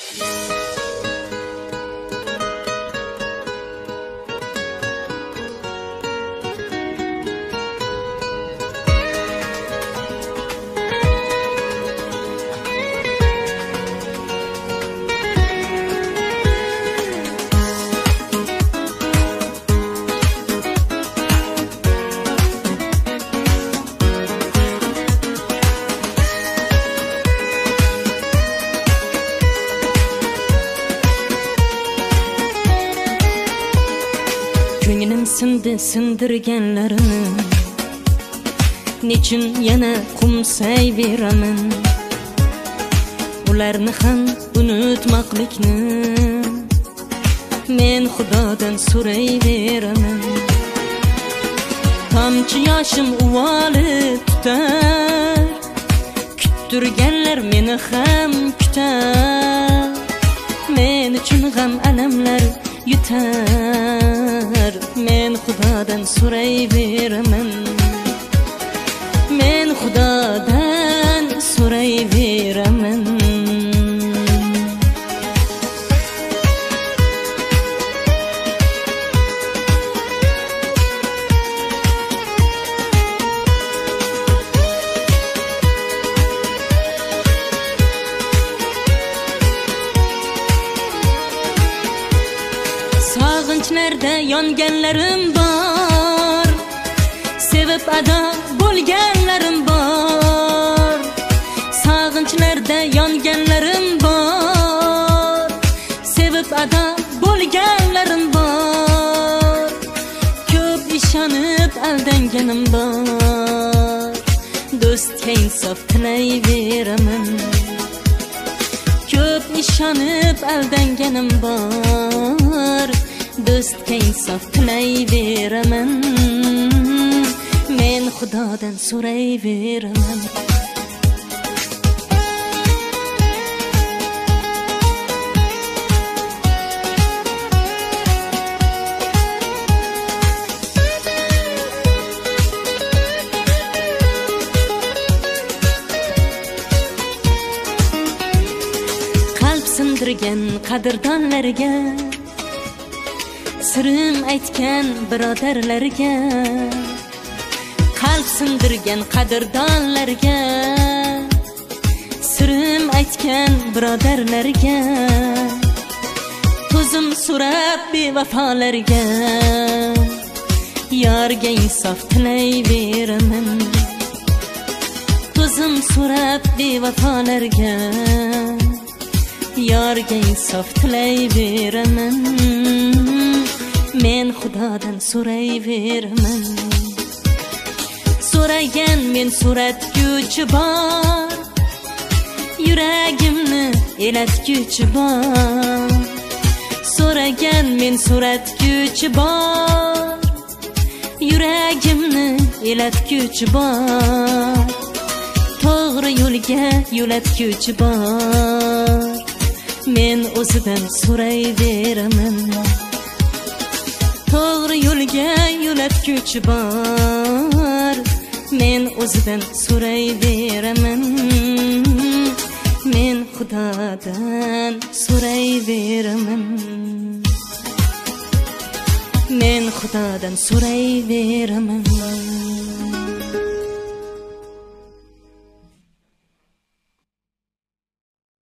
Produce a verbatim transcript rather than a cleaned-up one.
Ko'nglim sindi sindirganlarini nechun yana qumsay beraman, ularni ham unutmoqlikni men Xudodan so'rayveraman. Tomchi yoshim uvoli tutar, kuttirganlar meni ham kutar, men uchun g'am alamlar yutar, men Xudodan so'rayveraman, men Xudodan so'rayveraman. Sog'inchlarda yonganlarim bor, sevib ado bo'lganlarim bor. Sog'inchlarda yonganlarim bor, sevib ado bo'lganlarim bor. Ko'p ishonib aldanganim bor, do'stga insof tilayveraman. Ko'p ishonib aldanganim bor, do'stga insof tilayveraman, men Xudodan so'rayveraman. Qalb sindirgan qadrdonlarga, sirim aytgan birodarlarga, qalb sindirgan qadrdonlarga, sirim aytgan birodarlarga, ko'zim so'rab bevafolarga, yorga insof tilayveraman. Ko'zim so'rab bevafolarga, yorga insof tilayveraman, men Xudodan so'rayveraman. So'ragan men so'ratguvchi bor, yuragimni elatguvchi bor. So'ragan men so'ratguvchi bor, yuragimni elatguvchi bor. To'g'ri yo'lga yo'latguvchi bor, men o'zidan so'rayveraman. To'g'ri yo'lga yo'latguvchi bor, men o'zidan so'rayveraman, men Xudodan so'rayveraman, men Xudodan so'rayveraman.